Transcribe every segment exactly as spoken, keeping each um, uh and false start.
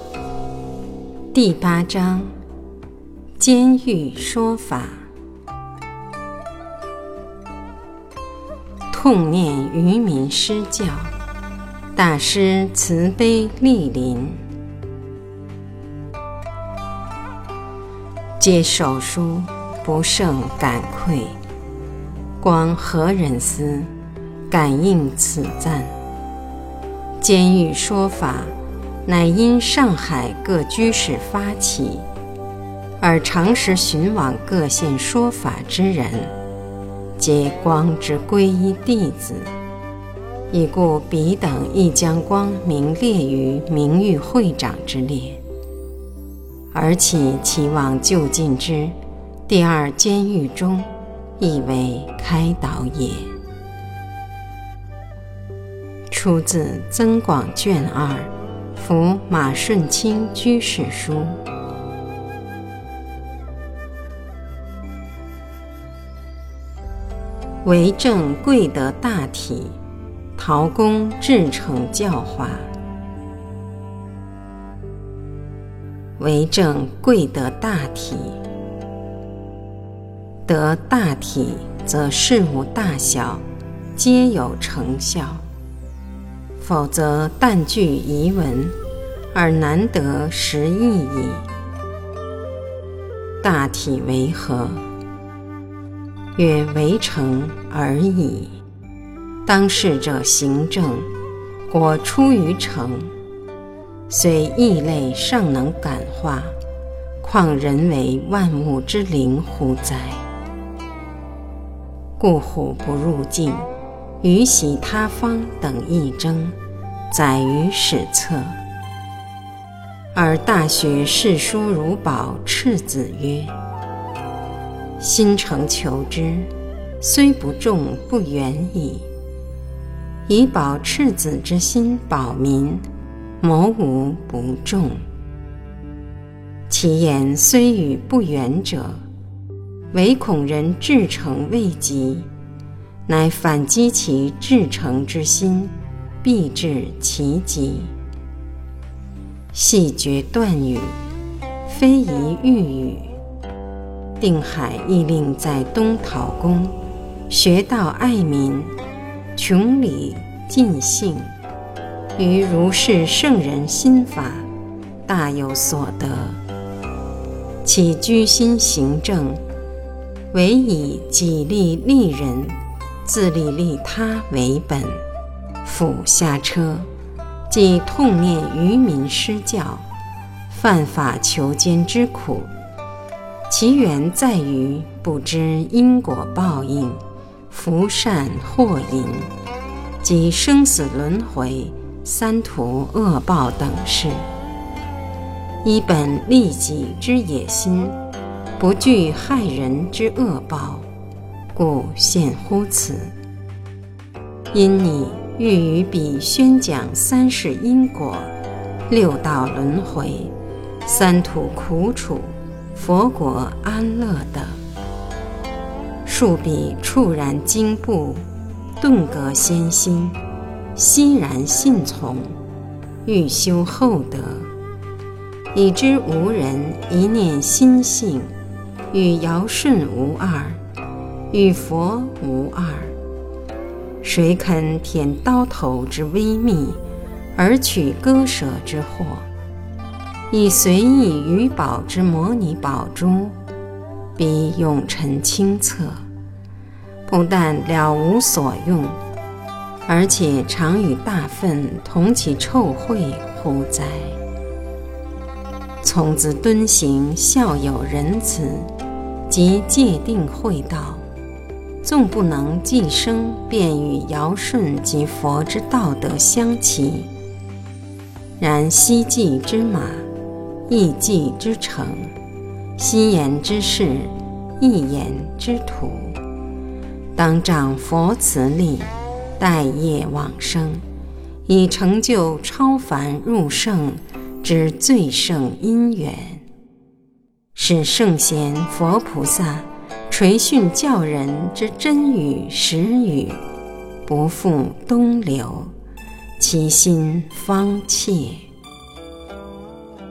第八章，监狱说法。痛念愚民施教，大师慈悲莅临。接手书，不胜感愧。光何人思，感应此赞。监狱说法，乃因上海各居士发起，而常时寻往各县说法之人，皆光之皈依弟子，已故彼等亦将光名列于名誉会长之列，而其期望就近之第二监狱中，亦为开导也。出自增广卷二，服马顺清居士书。为正贵德大体，陶公至诚教化。为正贵德大体，得大体，则事物大小皆有成效，否则但具遗文，而难得实意矣。大体为何？曰为诚而已。当事者行政，果出于诚，虽异类尚能感化，况人为万物之灵乎哉？故虎不入境，鱼喜他方等一争，载于史册。而大学士书如宝赤子曰：心诚求之，虽不重不远矣。以保赤子之心保民，谋无不重。其言虽与不远者，唯恐人至诚未及，乃反击其至诚之心，必致其极。细绝断语，非宜喻语。定海亦令在东陶宫，学道爱民，穷理尽性，于如是圣人心法，大有所得。其居心行正，唯以己利利人，自利利他为本。俯下车，即痛念愚民施教，犯法求奸之苦，其源在于不知因果报应，福善祸淫，即生死轮回、三途恶报等事。依本利己之野心，不惧害人之恶报，故现乎此。因你欲于彼宣讲三世因果、六道轮回、三途苦楚、佛国安乐等，数彼触然惊怖，顿革先心，欣然信从，欲修厚德，以知无人一念心性，与尧舜无二，与佛无二。谁肯舔刀头之微密，而取割舍之祸？以随意于宝之模拟宝珠，彼永陈清澈，不但了无所用，而且常与大粪同其臭秽乎哉？从子敦行孝友仁慈，即戒定慧道，纵不能既生便与尧舜及佛之道德相齐，然希济之马，义济之诚，希言之事，义言之徒，当仗佛慈力，待业往生，以成就超凡入圣之最胜因缘，使圣贤佛菩萨垂训教人之真语实语，不负东流，其心方切。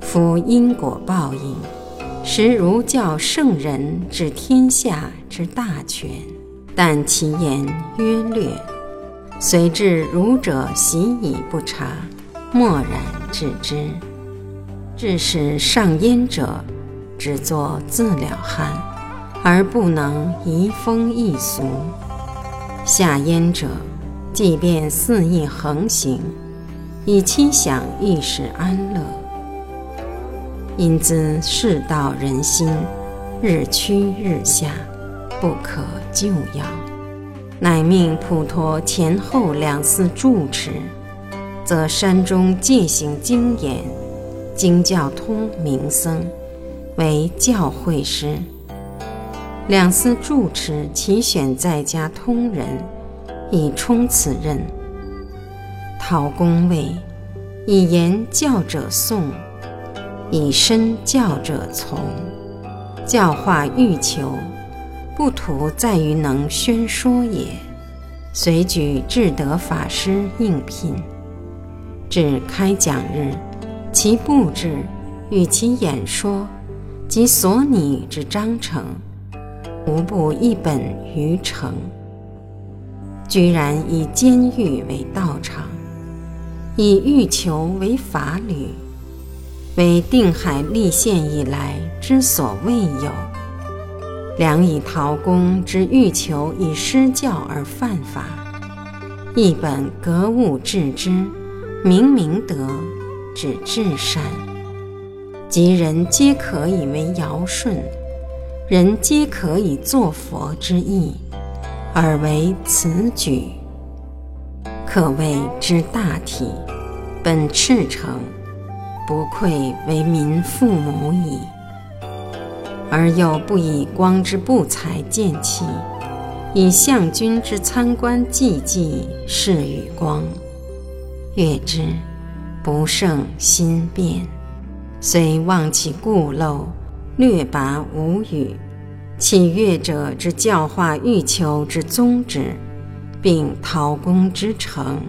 夫因果报应，实如教圣人治天下之大权，但其言约略，虽至儒者习以不察，默然置之。致使上焉者只作自了酣，而不能移风易俗；下焉者即便肆意横行，以期享一时安乐。因兹世道人心，日趋日下，不可救药，乃命普陀前后两司住持，则山中戒行精严，经教通名僧为教诲师。两司住持其选在家通人，以充此任。陶公谓：以言教者诵，以身教者从。教化欲求，不图在于能宣说也。遂举智德法师应聘。至开讲日，其布置与其演说及所拟之章程，无不一本于诚。居然以监狱为道场，以欲求为法侣，为定海立宪以来之所未有。良以陶公之欲求以施教而犯法，一本格物致知，明明德，指至善，即人皆可以为尧舜，人皆可以作佛之意，而为此举，可谓之大体，本赤诚，不愧为民父母矣。而又不以光之不才见弃，以相君之参观寂寂示与光，阅之不胜心变，虽忘其故陋，略拔无语，启阅者之教化欲求之宗旨，并陶公之诚。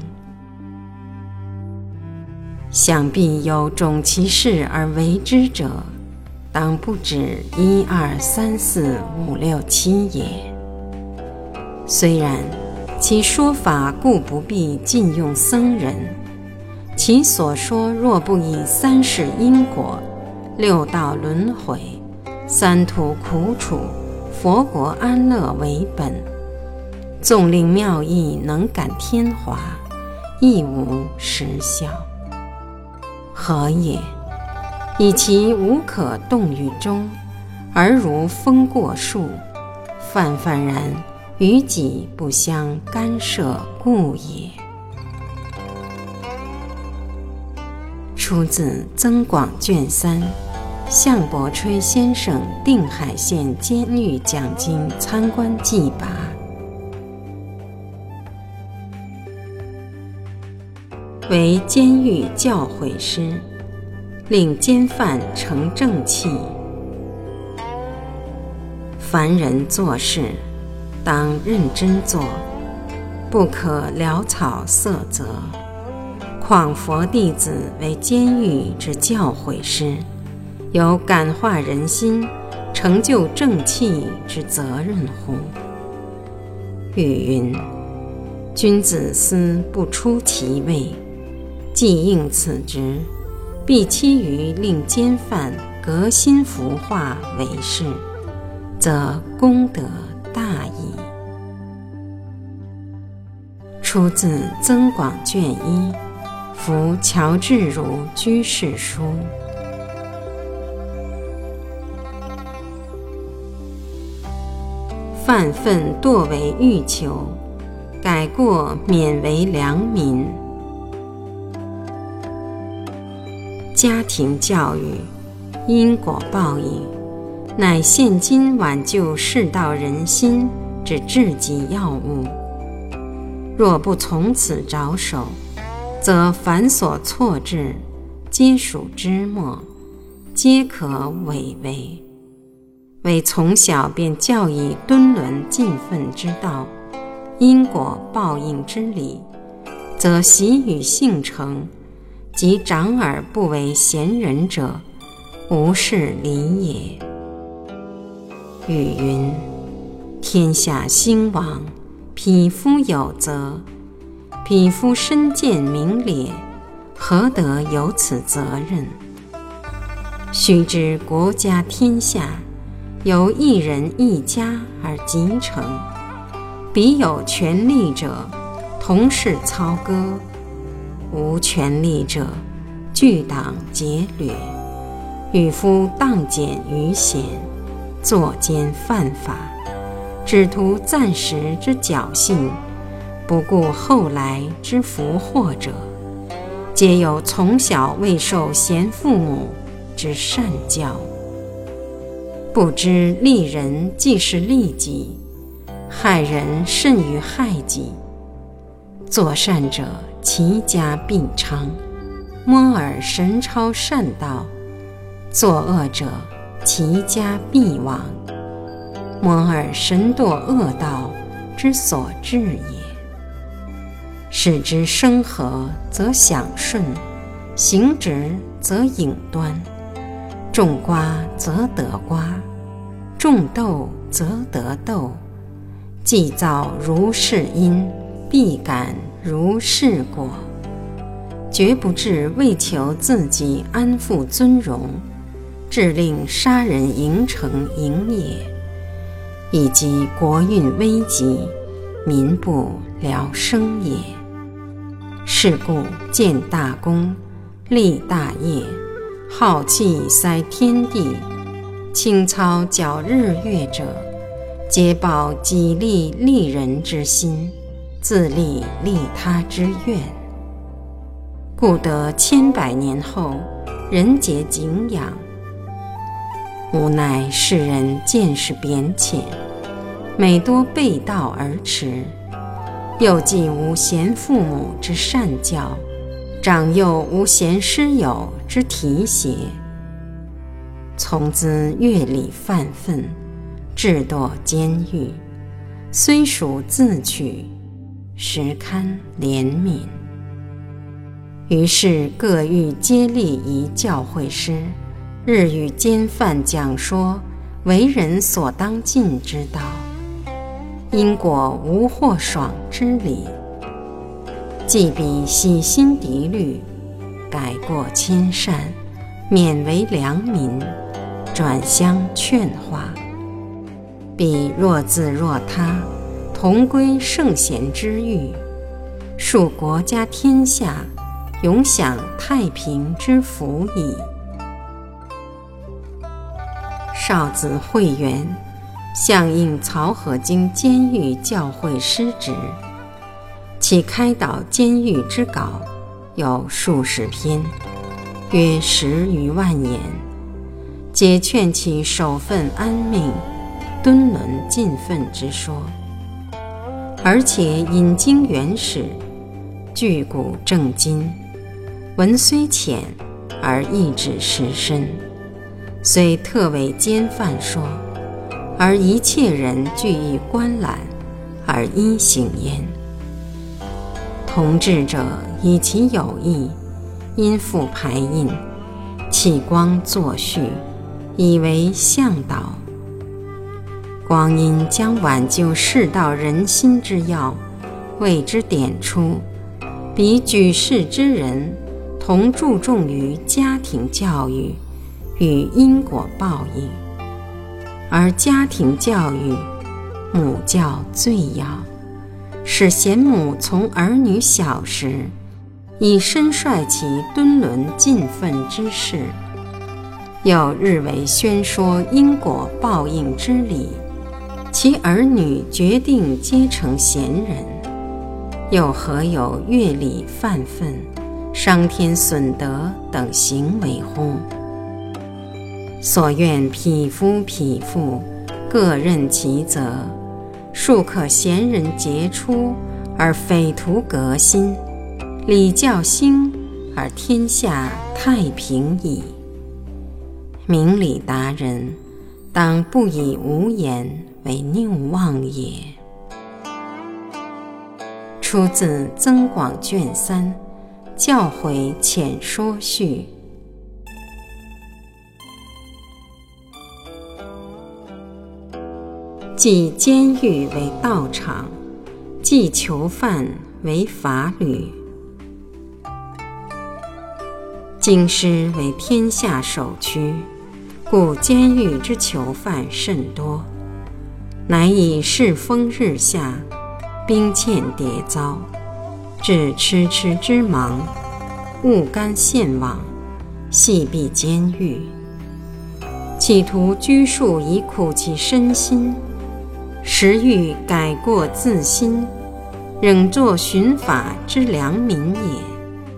想必有种其事而为之者，当不止一二三四五六七也。虽然其说法故不必禁用僧人，其所说若不以三世因果、六道轮回、三途苦楚、佛国安乐为本，纵令妙义能感天华，亦无实效。何也？以其无可动于中，而如风过树，泛泛然与己不相干涉故也。出自增广卷三，项伯吹先生定海县监狱讲经参观记拔。为监狱教诲师，令监犯成正气。凡人做事，当认真做，不可潦草塞责。况佛弟子为监狱之教诲师，有感化人心、成就正气之责任乎？语云：君子思不出其位，既应此职，必期于令监犯革新服化为事，则功德大矣。出自增广卷一，夫乔致儒居士书。犯愤堕为欲求，改过免为良民。家庭教育、因果报应，乃现今挽救世道人心之至极要务。若不从此着手，则凡所错置，皆属枝末，皆可违为。为从小便教以敦伦尽愤之道，因果报应之理，则习与性成，及长耳不为贤人者， 无是理也。语云：天下兴亡，匹夫有责。匹夫身见名裂，何得有此责任？须知国家天下，由一人一家而集成，彼有权力者，同是操戈；无权力者，聚党劫掠，与夫荡减于险，作奸犯法，只图暂时之侥幸，不顾后来之福祸者，皆有从小未受贤父母之善教，不知利人既是利己，害人甚于害己。作善者，其家必昌；摸尔神超善道，作恶者，其家必亡。摸尔神堕恶道之所至也。使之生和，则享顺；行直，则隐端。种瓜则得瓜，种豆则得豆。既造如是因，必感如是果。绝不至为求自己安富尊荣，致令杀人营城营也，以及国运危急，民不聊生也。是故建大功，立大业，浩气塞天地，清操矫日月者，皆抱己利利人之心，自利利他之愿。故得千百年后，人皆敬仰。无奈世人见识贬浅，每多背道而驰，又既无贤父母之善教，长幼无贤师友之提携，从兹乐理犯愤，至堕监狱，虽属自取，实堪怜悯。于是各欲接力一教诲师，日与奸犯讲说为人所当尽之道，因果无或爽之理。既彼洗心涤虑，改过迁善，勉为良民，转相劝化，彼若自若他，同归圣贤之域，树国家天下，永享太平之福矣。少子慧元，相应曹河经监狱教诲师职，其开导监狱之稿有数十篇，约十余万言，皆劝其守分安命，敦伦尽分之说。而且引经原始，据古正今，文虽浅，而意旨实深。虽特为奸犯说，而一切人俱以观览，而因行焉。同志者以其有意，因复排印，启光作序，以为向导。光阴将挽救世道人心之要，为之点出，彼举世之人同注重于家庭教育与因果报应，而家庭教育，母教最要，使贤母从儿女小时，以身率其敦伦尽分之事，又日为宣说因果报应之理，其儿女决定皆成贤人，又何有乐理犯愤、伤天损德等行为乎？所愿匹夫匹妇各任其责，庶可贤人杰出，而匪徒革新，礼教兴，而天下太平矣。明理达人，当不以无言为谬妄也。出自增广卷三，教诲浅说序。 即监狱为道场，即囚犯为法侣。京师为天下首屈，故监狱之囚犯甚多，乃以世风日下，兵欠迭遭，致痴痴之忙，物干陷网，系闭监狱，企图拘束以苦其身心，实欲改过自新，仍作寻法之良民也。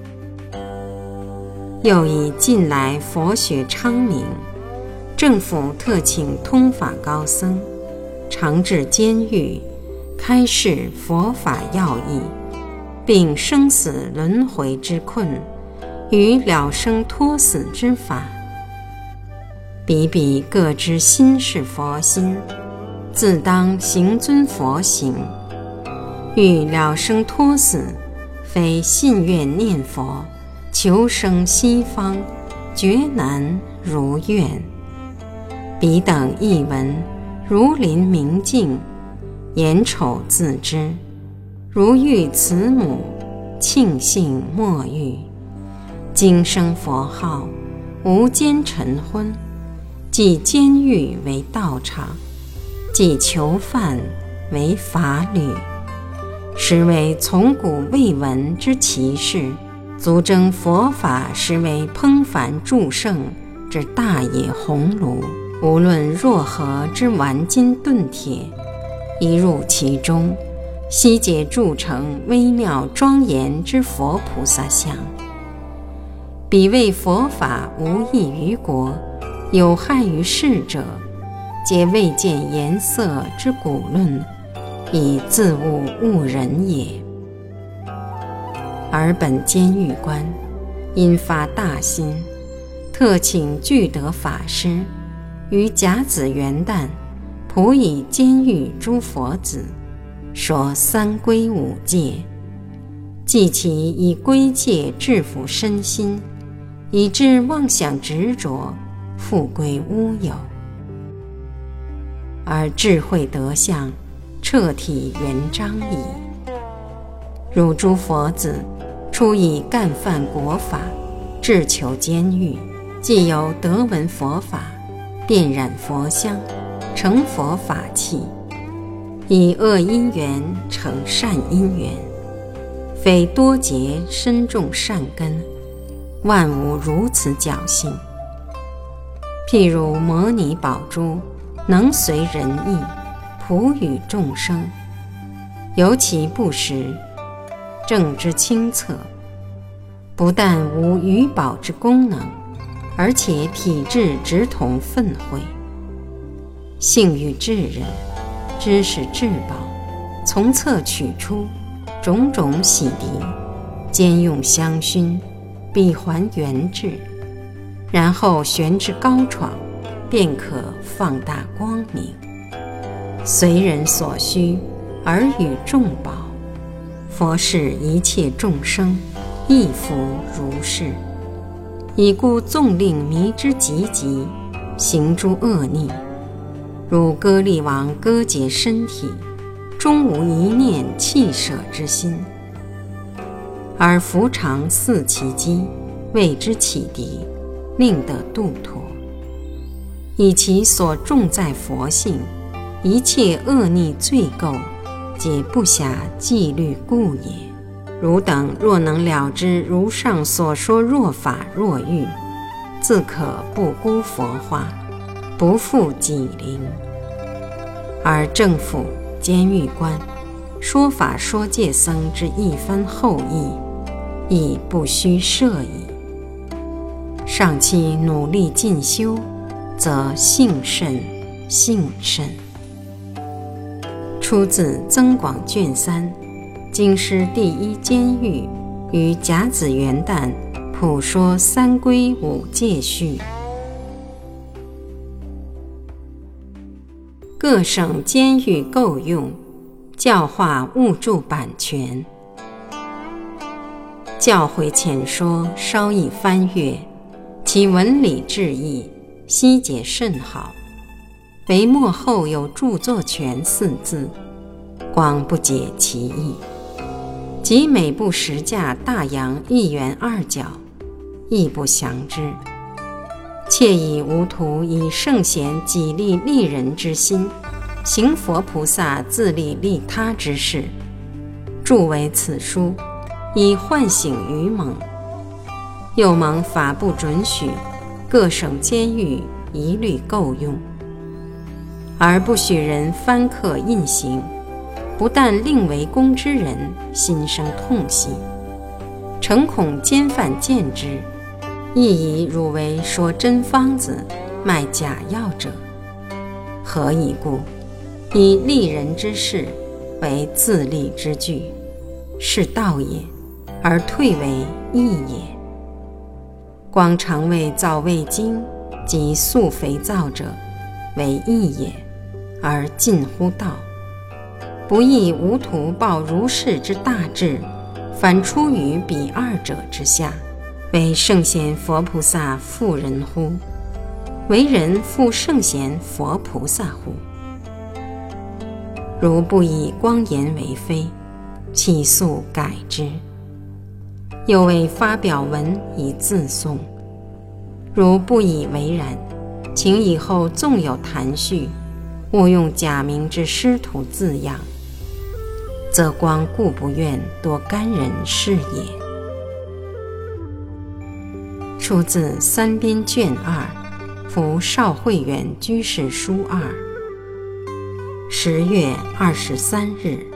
又以近来佛学昌明，政府特请通法高僧，常至监狱，开示佛法要义，并生死轮回之困与了生脱死之法。比比各知心是佛心，自当行遵佛行。欲了生脱死，非信愿念佛，求生西方，绝难如愿。彼等译文，如临明镜，眼丑自知，如遇慈母，庆幸莫遇。今生佛号，无间尘昏，即监狱为道场，即囚犯为法侣，实为从古未闻之奇事，足证佛法实为烹凡助圣之大野鸿炉。无论若何之顽金钝铁，一入其中，悉皆铸成微妙庄严之佛菩萨像。彼为佛法无益于国，有害于世者，皆未见颜色之古论，以自误误人也。而本监狱官因发大心，特请具德法师于甲子元旦，普以监狱诸佛子，说三归五戒，即其以归戒制服身心，以致妄想执着，复归乌有。而智慧德相，彻体圆彰矣。汝诸佛子，初以干犯国法，至求监狱，既有得闻佛法，遍染佛香，成佛法器，以恶因缘成善因缘，非多结深种善根，万无如此侥幸。譬如摩尼宝珠，能随人意，普与众生，尤其不实，正之清澈，不但无余宝之功能，而且体质直同粪秽。性欲智人，知识至宝，从侧取出，种种洗涤，兼用香薰，比还原质，然后悬至高床，便可放大光明，随人所需，而与众宝。佛视一切众生，亦复如是。已故纵令迷之极极，行诸恶逆，如歌利王割截身体，终无一念弃舍之心，而伏常伺其机，为之启迪，令得度脱。以其所重在佛性，一切恶逆罪垢，皆不暇纪律故也。汝等若能了知如上所说若法若欲，自可不辜佛化，不负己灵。而政府监狱官说法说戒僧之一番厚意，亦不须设矣。上期努力进修，则幸甚幸甚。出自增广卷三，京师第一监狱于甲子元旦普说三归五戒序。各省监狱构用，教化误著版权。教诲浅说稍易翻阅，其文理致意，悉皆甚好。 唯末后有著作权四字，光不解其意。即每部十架大洋一元二角，亦不详之。窃以无徒以圣贤己利利人之心，行佛菩萨自利利他之事，著为此书，以唤醒愚蒙。又蒙法不准许，各省监狱一律够用，而不许人翻刻印行，不但令为公之人心生痛惜，诚恐奸犯见之，亦以汝为说真方子，卖假药者。何以故？以利人之事为自利之具，是道也，而退为义也。光常为造味精及塑肥皂者，为义也，而近乎道。不亦无徒报如是之大智，反出于彼二者之下，为圣贤佛菩萨复人乎？为人复圣贤佛菩萨乎？如不以光言为非，其速改之。又为发表文以自颂，如不以为然，请以后纵有谈叙，勿用假名之师徒字样，则光故不愿多干人是也。出自三编卷二，福少慧远居士书二，十月二十三日。